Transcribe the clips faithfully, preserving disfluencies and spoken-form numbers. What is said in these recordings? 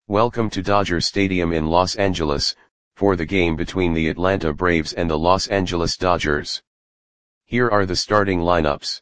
Welcome to Dodger Stadium in Los Angeles, for the game between the Atlanta Braves and the Los Angeles Dodgers. Here are the starting lineups.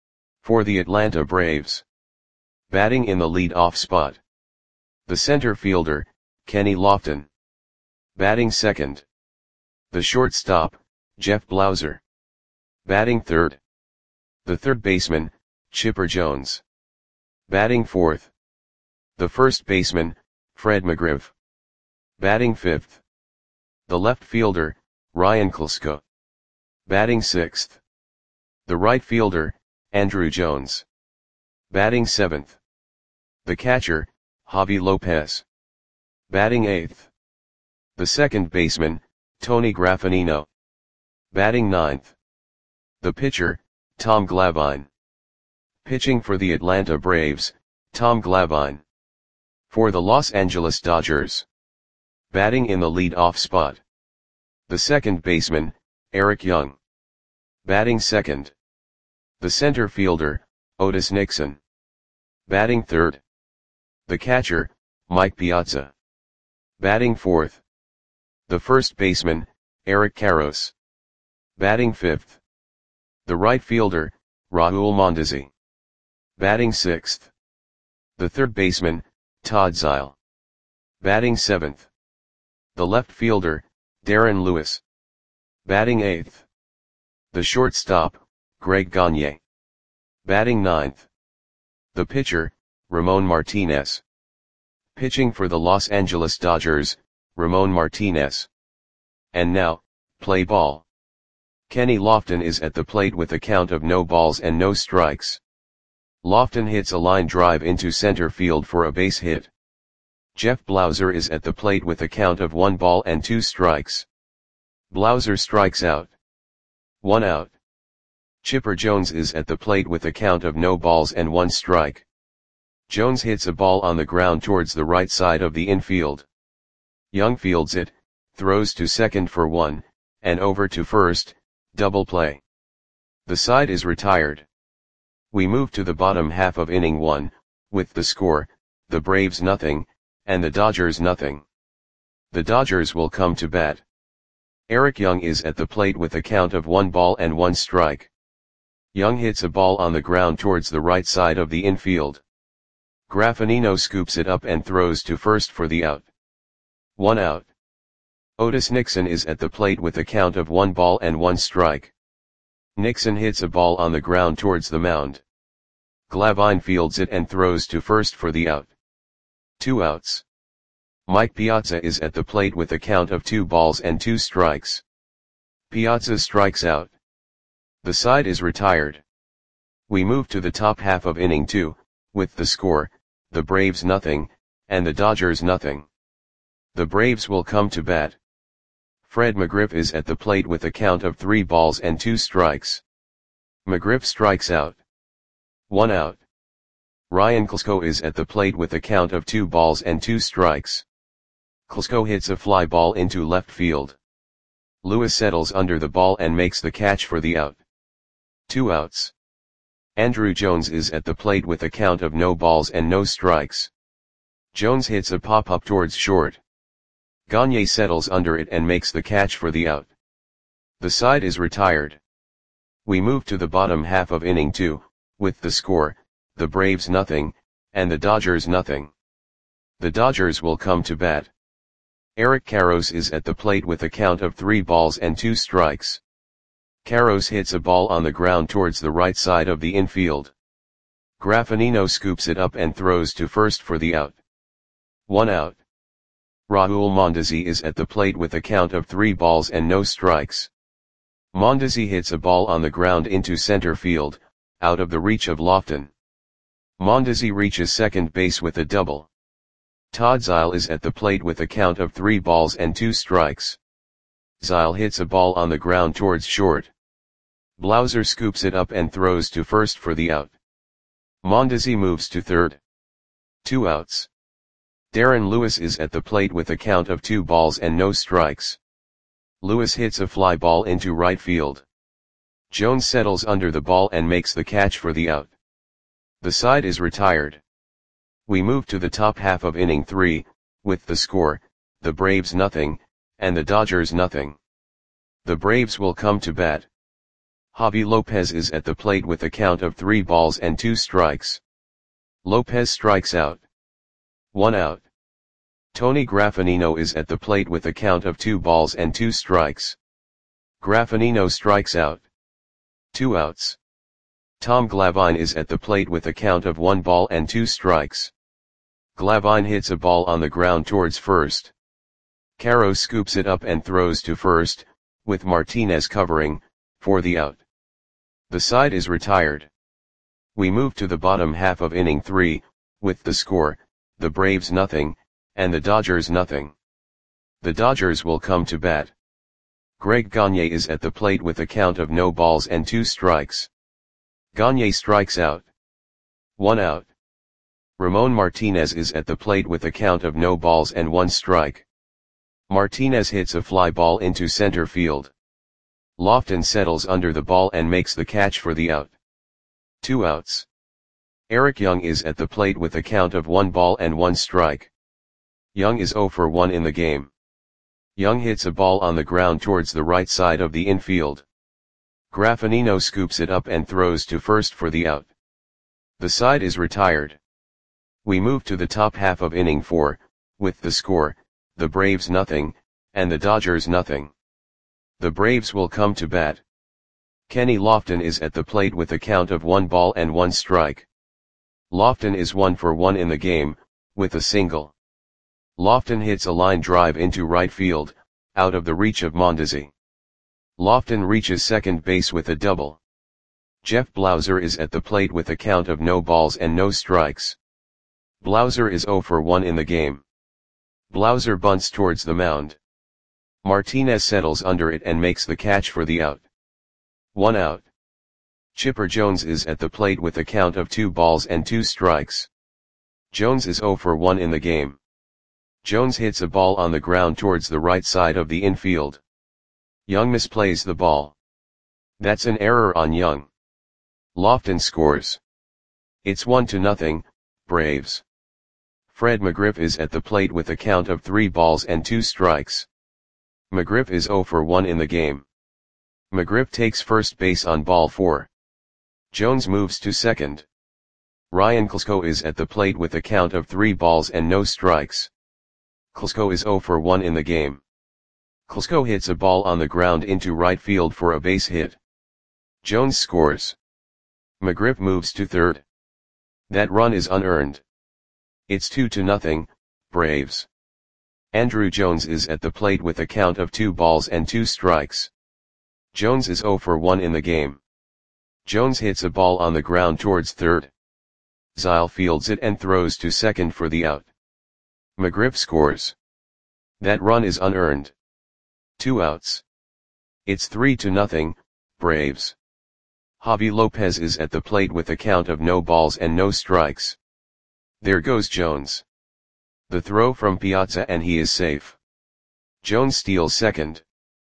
For the Atlanta Braves. Batting in the lead-off spot. The center fielder, Kenny Lofton. Batting second. The shortstop, Jeff Blauser. Batting third. The third baseman, Chipper Jones. Batting fourth. The first baseman, Fred McGriff. Batting fifth. The left fielder, Ryan Klesko. Batting sixth. The right fielder, Andruw Jones. Batting seventh. The catcher, Javy Lopez. Batting eighth. The second baseman, Tony Graffagnino. Batting ninth. The pitcher, Tom Glavine. Pitching for the Atlanta Braves, Tom Glavine. For the Los Angeles Dodgers. Batting in the lead-off spot. The second baseman, Eric Young. Batting second. The center fielder, Otis Nixon. Batting third. The catcher, Mike Piazza. Batting fourth. The first baseman, Eric Karros. Batting fifth. The right fielder, Raul Mondesi. Batting sixth. The third baseman, Todd Zeile. Batting seventh. The left fielder, Darren Lewis. Batting eighth. The shortstop, Greg Gagne. Batting ninth. The pitcher, Ramon Martinez. Pitching for the Los Angeles Dodgers, Ramon Martinez. And now, play ball. Kenny Lofton is at the plate with a count of no balls and no strikes. Lofton hits a line drive into center field for a base hit. Jeff Blauser is at the plate with a count of one ball and two strikes. Blauser strikes out. One out. Chipper Jones is at the plate with a count of no balls and one strike. Jones hits a ball on the ground towards the right side of the infield. Young fields it, throws to second for one, and over to first, double play. The side is retired. We move to the bottom half of inning one, with the score, the Braves nothing, and the Dodgers nothing. The Dodgers will come to bat. Eric Young is at the plate with a count of one ball and one strike. Young hits a ball on the ground towards the right side of the infield. Graffagnino scoops it up and throws to first for the out. One out. Otis Nixon is at the plate with a count of one ball and one strike. Nixon hits a ball on the ground towards the mound. Glavine fields it and throws to first for the out. Two outs. Mike Piazza is at the plate with a count of two balls and two strikes. Piazza strikes out. The side is retired. We move to the top half of inning two, with the score, the Braves nothing, and the Dodgers nothing. The Braves will come to bat. Fred McGriff is at the plate with a count of three balls and two strikes. McGriff strikes out. One out. Ryan Klesko is at the plate with a count of two balls and two strikes. Klesko hits a fly ball into left field. Lewis settles under the ball and makes the catch for the out. Two outs. Andruw Jones is at the plate with a count of no balls and no strikes. Jones hits a pop-up towards short. Gagne settles under it and makes the catch for the out. The side is retired. We move to the bottom half of inning two, with the score, the Braves nothing, and the Dodgers nothing. The Dodgers will come to bat. Eric Karros is at the plate with a count of three balls and two strikes. Karros hits a ball on the ground towards the right side of the infield. Graffagnino scoops it up and throws to first for the out. One out. Raul Mondesi is at the plate with a count of three balls and no strikes. Mondesi hits a ball on the ground into center field, out of the reach of Lofton. Mondesi reaches second base with a double. Todd Zeile is at the plate with a count of three balls and two strikes. Zeile hits a ball on the ground towards short. Blauser scoops it up and throws to first for the out. Mondesi moves to third. Two outs. Darren Lewis is at the plate with a count of two balls and no strikes. Lewis hits a fly ball into right field. Jones settles under the ball and makes the catch for the out. The side is retired. We move to the top half of inning three, with the score, the Braves nothing, and the Dodgers nothing. The Braves will come to bat. Javi Lopez is at the plate with a count of three balls and two strikes. Lopez strikes out. One out. Tony Graffanino is at the plate with a count of two balls and two strikes. Graffanino strikes out. Two outs. Tom Glavine is at the plate with a count of one ball and two strikes. Glavine hits a ball on the ground towards first. Caro scoops it up and throws to first, with Martinez covering, for the out. The side is retired. We move to the bottom half of inning three, with the score, the Braves nothing, and the Dodgers nothing. The Dodgers will come to bat. Greg Gagne is at the plate with a count of no balls and two strikes. Gagne strikes out. One out. Ramon Martinez is at the plate with a count of no balls and one strike. Martinez hits a fly ball into center field. Lofton settles under the ball and makes the catch for the out. Two outs. Eric Young is at the plate with a count of one ball and one strike. Young is zero for one in the game. Young hits a ball on the ground towards the right side of the infield. Graffanino scoops it up and throws to first for the out. The side is retired. We move to the top half of inning four, with the score, the Braves nothing, and the Dodgers nothing. The Braves will come to bat. Kenny Lofton is at the plate with a count of one ball and one strike. Lofton is one for one in the game, with a single. Lofton hits a line drive into right field, out of the reach of Mondesi. Lofton reaches second base with a double. Jeff Blauser is at the plate with a count of no balls and no strikes. Blauser is zero for one in the game. Blauser bunts towards the mound. Martinez settles under it and makes the catch for the out. One out. Chipper Jones is at the plate with a count of two balls and two strikes. Jones is zero for one in the game. Jones hits a ball on the ground towards the right side of the infield. Young misplays the ball. That's an error on Young. Lofton scores. It's one to nothing, Braves. Fred McGriff is at the plate with a count of three balls and two strikes. McGriff is zero for one in the game. McGriff takes first base on ball four. Jones moves to second. Ryan Klesko is at the plate with a count of three balls and no strikes. Klesko is zero for one in the game. Klesko hits a ball on the ground into right field for a base hit. Jones scores. McGriff moves to third. That run is unearned. It's two to nothing, Braves. Andrew Jones is at the plate with a count of two balls and two strikes. Jones is zero for one in the game. Jones hits a ball on the ground towards third. Zile fields it and throws to second for the out. McGriff scores. That run is unearned. Two outs. It's three to nothing, Braves. Javi Lopez is at the plate with a count of no balls and no strikes. There goes Jones. The throw from Piazza and he is safe. Jones steals second.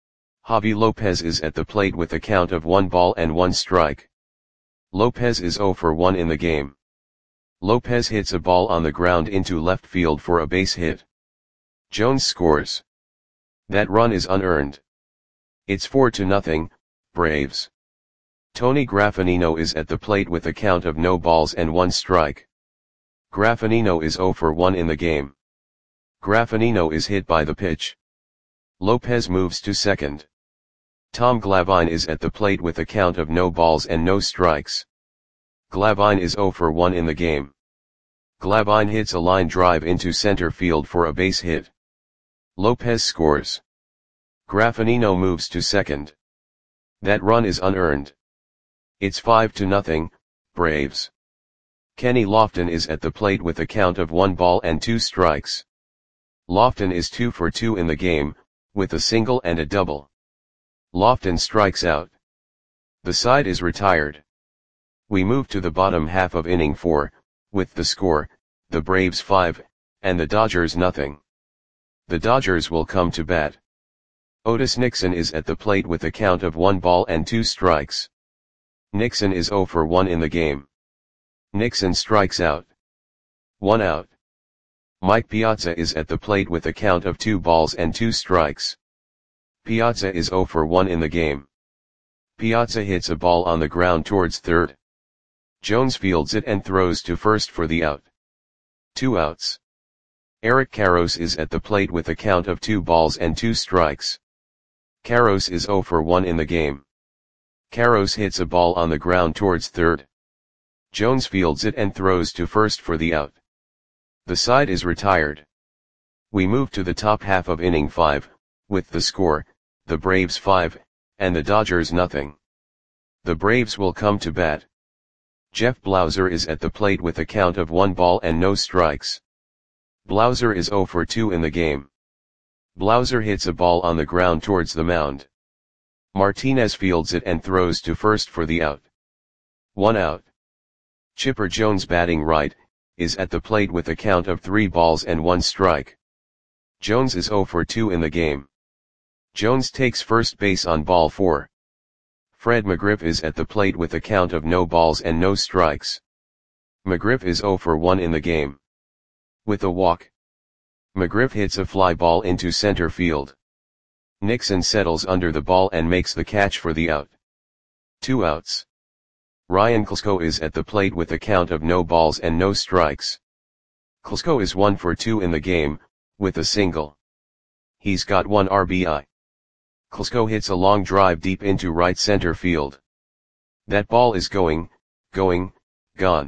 Javi Lopez is at the plate with a count of one ball and one strike. Lopez is zero for one in the game. Lopez hits a ball on the ground into left field for a base hit. Jones scores. That run is unearned. It's four to nothing, Braves. Tony Graffanino is at the plate with a count of no balls and one strike. Graffanino is zero for one in the game. Graffanino is hit by the pitch. Lopez moves to second. Tom Glavine is at the plate with a count of no balls and no strikes. Glavine is zero for one in the game. Glavine hits a line drive into center field for a base hit. Lopez scores. Graffanino moves to second. That run is unearned. It's five to nothing, Braves. Kenny Lofton is at the plate with a count of one ball and two strikes. Lofton is two for two in the game, with a single and a double. Lofton strikes out. The side is retired. We move to the bottom half of inning four, with the score, the Braves five, and the Dodgers nothing. The Dodgers will come to bat. Otis Nixon is at the plate with a count of one ball and two strikes. Nixon is zero for one in the game. Nixon strikes out. One out. Mike Piazza is at the plate with a count of two balls and two strikes. Piazza is zero for one in the game. Piazza hits a ball on the ground towards third. Jones fields it and throws to first for the out. Two outs. Eric Karros is at the plate with a count of two balls and two strikes. Karros is zero for one in the game. Karros hits a ball on the ground towards third. Jones fields it and throws to first for the out. The side is retired. We move to the top half of inning five, with the score, the Braves five, and the Dodgers nothing. The Braves will come to bat. Jeff Blauser is at the plate with a count of one ball and no strikes. Blauser is zero for two in the game. Blauser hits a ball on the ground towards the mound. Martinez fields it and throws to first for the out. One out. Chipper Jones, batting right, is at the plate with a count of three balls and one strike. Jones is zero for two in the game. Jones takes first base on ball four. Fred McGriff is at the plate with a count of no balls and no strikes. McGriff is zero for one in the game. With a walk, McGriff hits a fly ball into center field. Nixon settles under the ball and makes the catch for the out. Two outs. Ryan Klesko is at the plate with a count of no balls and no strikes. Klesko is one for two in the game, with a single. He's got one R B I. Klesko hits a long drive deep into right center field. That ball is going, going, gone.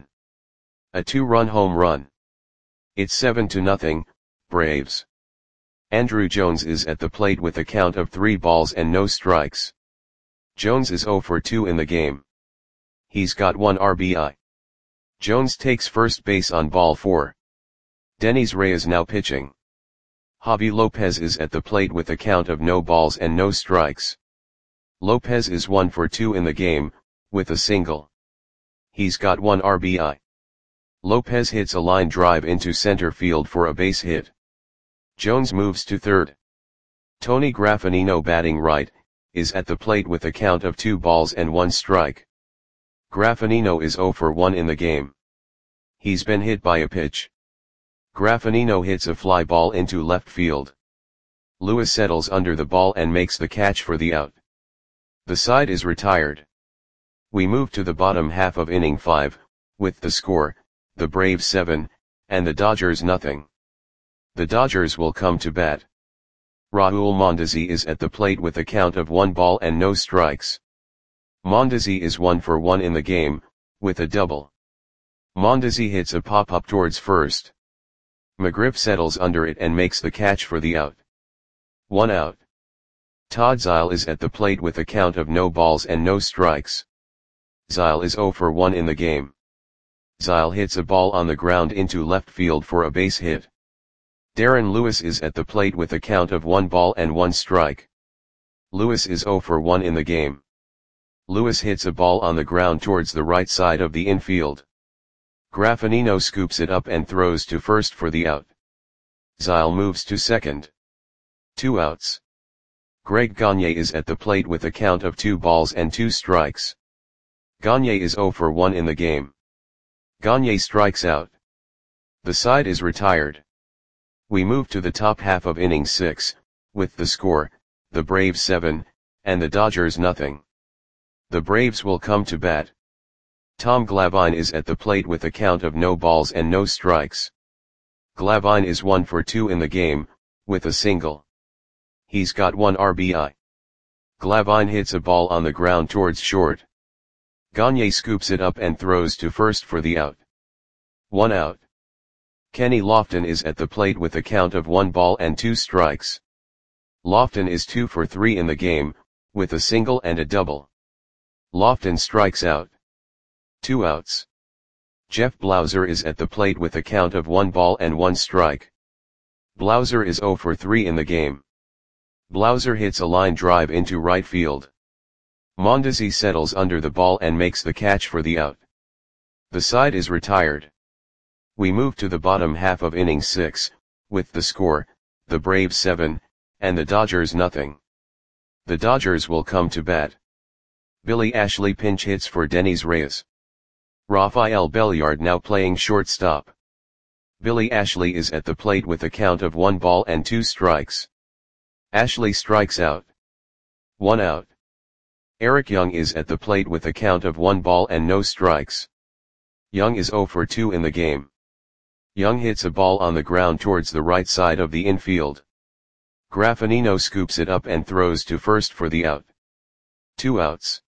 A two-run home run. It's seven to nothing, Braves. Andruw Jones is at the plate with a count of three balls and no strikes. Jones is zero for two in the game. He's got one R B I. Jones takes first base on ball four. Denis Reyes now pitching. Javi Lopez is at the plate with a count of no balls and no strikes. Lopez is one for two in the game, with a single. He's got one R B I. Lopez hits a line drive into center field for a base hit. Jones moves to third. Tony Graffanino, batting right, is at the plate with a count of two balls and one strike. Graffanino is zero for one in the game. He's been hit by a pitch. Graffanino hits a fly ball into left field. Lewis settles under the ball and makes the catch for the out. The side is retired. We move to the bottom half of inning five, with the score, the Braves seven, and the Dodgers nothing. The Dodgers will come to bat. Raul Mondesi is at the plate with a count of one ball and no strikes. Mondesi is one for one in the game, with a double. Mondesi hits a pop-up towards first. McGriff settles under it and makes the catch for the out. One out. Todd Zeile is at the plate with a count of no balls and no strikes. Zeile is zero for one in the game. Zeile hits a ball on the ground into left field for a base hit. Darren Lewis is at the plate with a count of one ball and one strike. Lewis is zero for one in the game. Lewis hits a ball on the ground towards the right side of the infield. Graffanino scoops it up and throws to first for the out. Zeile moves to second. Two outs. Greg Gagne is at the plate with a count of two balls and two strikes. Gagne is zero for one in the game. Gagne strikes out. The side is retired. We move to the top half of inning six, with the score, the Braves seven, and the Dodgers nothing. The Braves will come to bat. Tom Glavine is at the plate with a count of no balls and no strikes. Glavine is one for two in the game, with a single. He's got one R B I. Glavine hits a ball on the ground towards short. Gagne scoops it up and throws to first for the out. One out. Kenny Lofton is at the plate with a count of one ball and two strikes. Lofton is two for three in the game, with a single and a double. Lofton strikes out. Two outs. Jeff Blauser is at the plate with a count of one ball and one strike. Blauser is zero for three in the game. Blauser hits a line drive into right field. Mondesi settles under the ball and makes the catch for the out. The side is retired. We move to the bottom half of inning six, with the score, the Braves seven, and the Dodgers nothing. The Dodgers will come to bat. Billy Ashley pinch hits for Denis Reyes. Rafael Belliard now playing shortstop. Billy Ashley is at the plate with a count of one ball and two strikes. Ashley strikes out. One out. Eric Young is at the plate with a count of one ball and no strikes. Young is zero for two in the game. Young hits a ball on the ground towards the right side of the infield. Graffinino scoops it up and throws to first for the out. Two outs.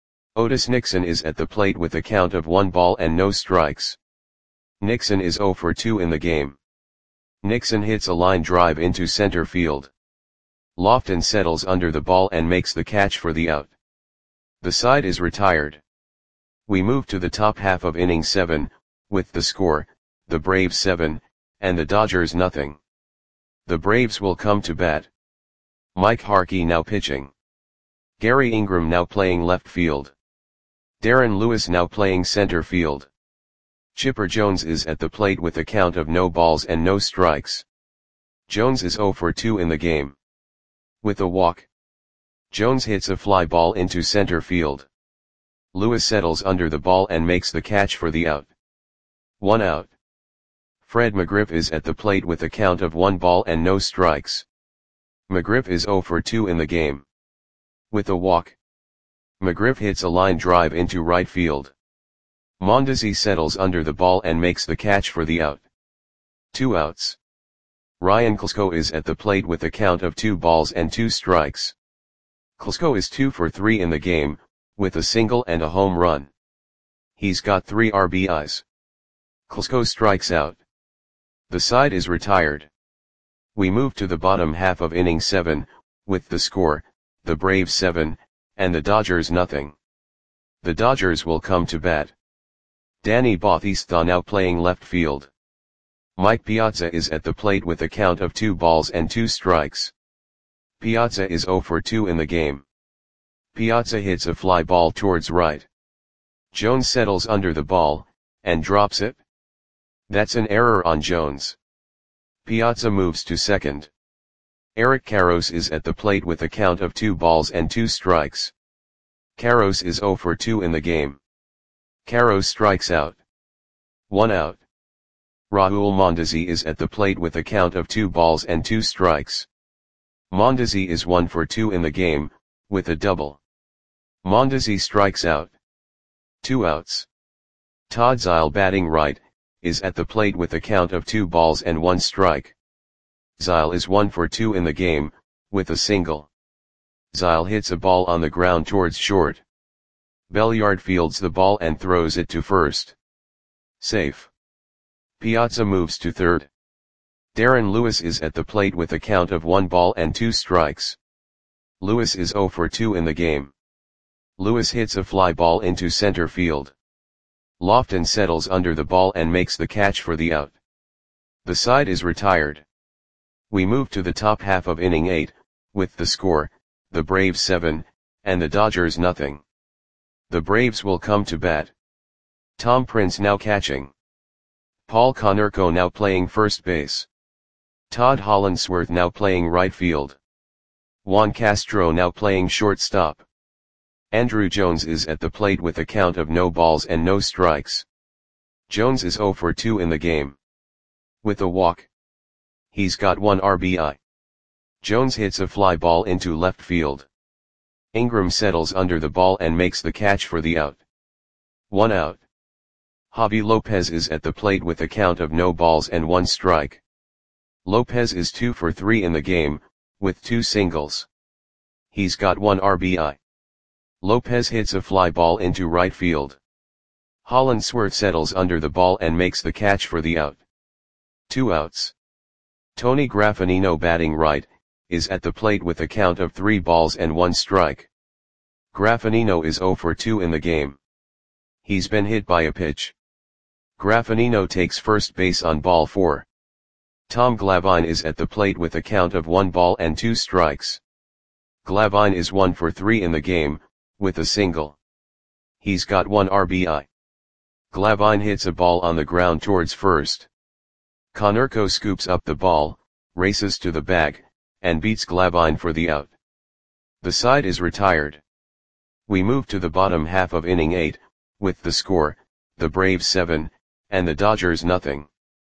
Otis Nixon is at the plate with a count of one ball and no strikes. Nixon is zero for two in the game. Nixon hits a line drive into center field. Lofton settles under the ball and makes the catch for the out. The side is retired. We move to the top half of inning seven, with the score, the Braves seven, and the Dodgers nothing. The Braves will come to bat. Mike Harkey now pitching. Gary Ingram now playing left field. Darren Lewis now playing center field. Chipper Jones is at the plate with a count of no balls and no strikes. Jones is zero for two in the game. With a walk. Jones hits a fly ball into center field. Lewis settles under the ball and makes the catch for the out. One out. Fred McGriff is at the plate with a count of one ball and no strikes. McGriff is zero for two in the game. With a walk. McGriff hits a line drive into right field. Mondesi settles under the ball and makes the catch for the out. Two outs. Ryan Klesko is at the plate with a count of two balls and two strikes. Klesko is two for three in the game, with a single and a home run. He's got three R B Is. Klesko strikes out. The side is retired. We move to the bottom half of inning seven, with the score, the Braves seven, and the Dodgers nothing. The Dodgers will come to bat. Danny Bautista now playing left field. Mike Piazza is at the plate with a count of two balls and two strikes. Piazza is zero for two in the game. Piazza hits a fly ball towards right. Jones settles under the ball, and drops it. That's an error on Jones. Piazza moves to second. Eric Karros is at the plate with a count of two balls and two strikes. Karros is zero for two in the game. Karros strikes out. One out. Raul Mondesi is at the plate with a count of two balls and two strikes. Mondesi is one for two in the game, with a double. Mondesi strikes out. Two outs. Todd Zeile batting right, is at the plate with a count of two balls and one strike. Zeile is one for two in the game, with a single. Zeile hits a ball on the ground towards short. Belliard fields the ball and throws it to first. Safe. Piazza moves to third. Darren Lewis is at the plate with a count of one ball and two strikes. Lewis is zero for two in the game. Lewis hits a fly ball into center field. Lofton settles under the ball and makes the catch for the out. The side is retired. We move to the top half of inning eight, with the score, the Braves seven, and the Dodgers nothing. The Braves will come to bat. Tom Prince now catching. Paul Konerko now playing first base. Todd Hollandsworth now playing right field. Juan Castro now playing shortstop. Andrew Jones is at the plate with a count of no balls and no strikes. Jones is zero for two in the game. With a walk. He's got one R B I. Jones hits a fly ball into left field. Ingram settles under the ball and makes the catch for the out. One out. Javi Lopez is at the plate with a count of no balls and one strike. Lopez is two for three in the game, with two singles. He's got one R B I. Lopez hits a fly ball into right field. Hollandsworth settles under the ball and makes the catch for the out. Two outs. Tony Graffinino batting right, is at the plate with a count of three balls and one strike. Graffinino is zero for two in the game. He's been hit by a pitch. Graffinino takes first base on ball four. Tom Glavine is at the plate with a count of one ball and two strikes. Glavine is one for three in the game, with a single. He's got one R B I. Glavine hits a ball on the ground towards first. Konerko scoops up the ball, races to the bag, and beats Glavine for the out. The side is retired. We move to the bottom half of inning eight, with the score, the Braves seven, and the Dodgers nothing.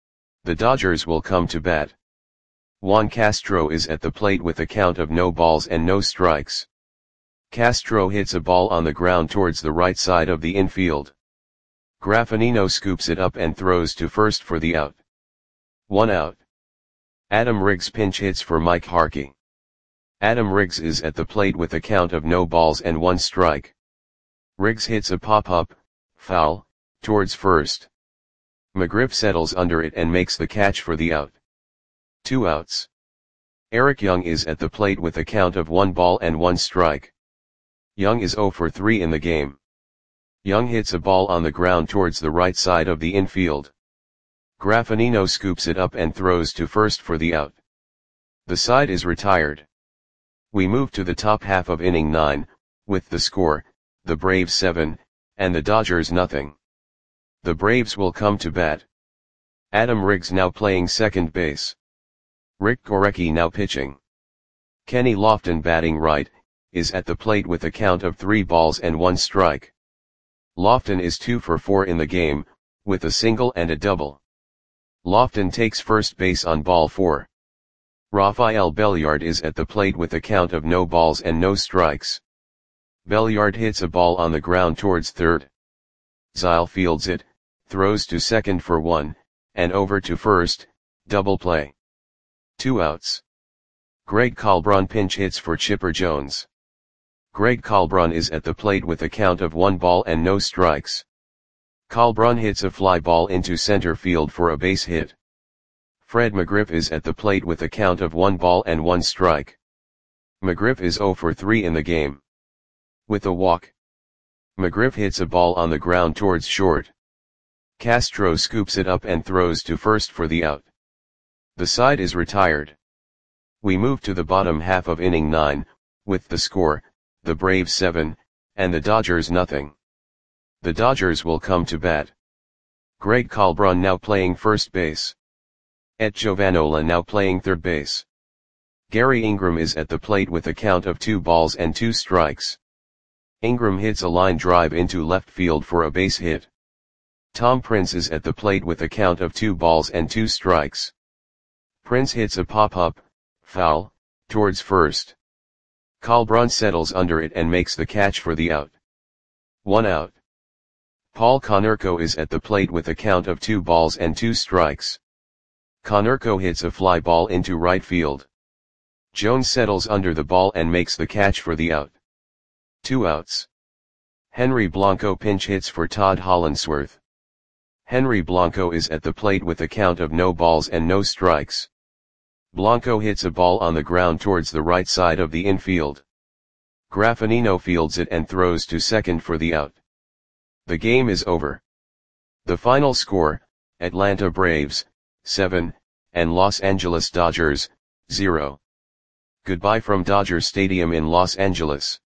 The Dodgers will come to bat. Juan Castro is at the plate with a count of no balls and no strikes. Castro hits a ball on the ground towards the right side of the infield. Graffinino scoops it up and throws to first for the out. One out. Adam Riggs pinch hits for Mike Harkey. Adam Riggs is at the plate with a count of no balls and one strike. Riggs hits a pop-up, foul, towards first. McGriff settles under it and makes the catch for the out. Two outs. Eric Young is at the plate with a count of one ball and one strike. Young is zero for three in the game. Young hits a ball on the ground towards the right side of the infield. Graffinino scoops it up and throws to first for the out. The side is retired. We move to the top half of inning nine, with the score, the Braves seven, and the Dodgers nothing. The Braves will come to bat. Adam Riggs now playing second base. Rick Gorecki now pitching. Kenny Lofton batting right, is at the plate with a count of three balls and one strike. Lofton is two for four in the game, with a single and a double. Lofton takes first base on ball four. Rafael Belliard is at the plate with a count of no balls and no strikes. Belliard hits a ball on the ground towards third. Zyle fields it, throws to second for one, and over to first, double play. Two outs. Greg Colbron pinch hits for Chipper Jones. Greg Colbron is at the plate with a count of one ball and no strikes. Colbron hits a fly ball into center field for a base hit. Fred McGriff is at the plate with a count of one ball and one strike. McGriff is zero for three in the game. With a walk. McGriff hits a ball on the ground towards short. Castro scoops it up and throws to first for the out. The side is retired. We move to the bottom half of inning nine, with the score, the Braves seven, and the Dodgers nothing. The Dodgers will come to bat. Greg Colbron now playing first base. Et Giovanola now playing third base. Gary Ingram is at the plate with a count of two balls and two strikes. Ingram hits a line drive into left field for a base hit. Tom Prince is at the plate with a count of two balls and two strikes. Prince hits a pop-up, foul, towards first. Colbron settles under it and makes the catch for the out. One out. Paul Konerko is at the plate with a count of two balls and two strikes. Konerko hits a fly ball into right field. Jones settles under the ball and makes the catch for the out. Two outs. Henry Blanco pinch hits for Todd Hollandsworth. Henry Blanco is at the plate with a count of no balls and no strikes. Blanco hits a ball on the ground towards the right side of the infield. Graffinino fields it and throws to second for the out. The game is over. The final score, Atlanta Braves, seven, and Los Angeles Dodgers, zero. Goodbye from Dodger Stadium in Los Angeles.